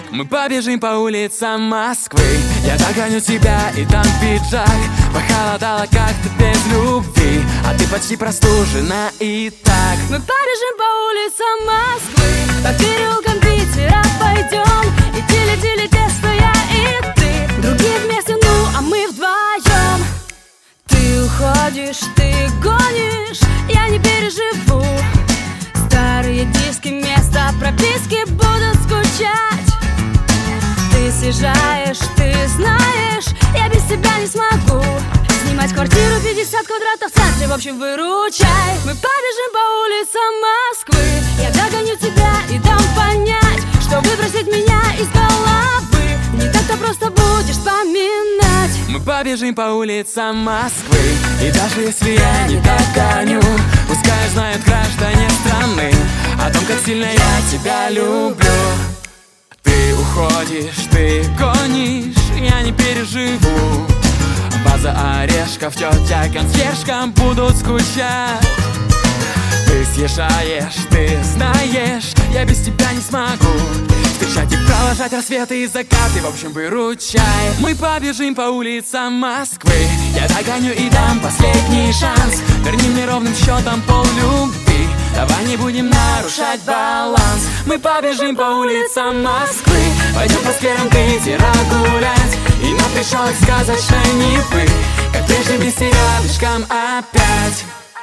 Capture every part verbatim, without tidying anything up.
Мы побежим по улицам Москвы. Я догоню тебя и дам пиджак. Похолодало как-то без любви, а ты почти простужена и так. Мы побежим по улицам Москвы, по переулкам Питера пойдем. И тили-тили тесто, я и ты, другие вместе, ну а мы вдвоем. Ты уходишь, ты гонишь, я не переживу. Старые диски, места прописки будут скучать. Ты съезжаешь, ты знаешь, я без тебя не смогу снимать квартиру пятьдесят квадратов в центре, в общем, выручай. Мы побежим по улицам Москвы, я догоню тебя и дам понять, что выбросить меня из головы не так-то просто будешь вспоминать. Мы побежим по улицам Москвы, и даже если я не догоню, пускай знают граждане страны о том, как сильно я тебя люблю. Ты уходишь, ты гонишь, я не переживу. База орешков, тетя консьержка будут скучать. Ты съезжаешь, ты знаешь, я без тебя не смогу встречать и провожать рассветы и закаты, в общем, выручай. Мы побежим по улицам Москвы, я догоню и дам последний шанс. Верни мне ровным счетом поллюбви, давай не будем нарушать баланс. Мы побежим по улицам Москвы, пойдем по скверам Питера гулять, и нам пришел к сказочной Невы, как прежде вместе рядышком опять.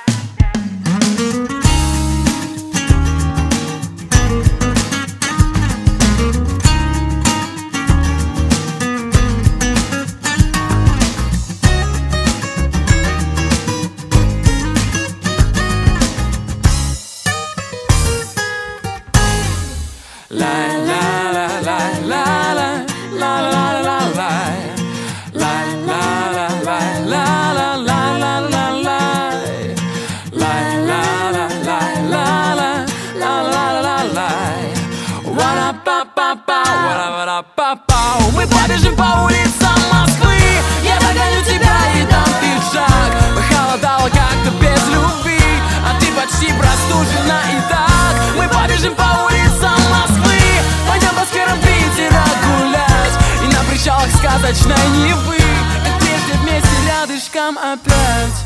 Мы побежим по улицам Москвы, я догоню тебя и дам пиджак. Похолодало как-то без любви, а ты почти простужена и так. Мы побежим по улицам Москвы, пойдем по скверам Питера гулять, и на причалах сказочной Невы, как прежде вместе рядышком опять.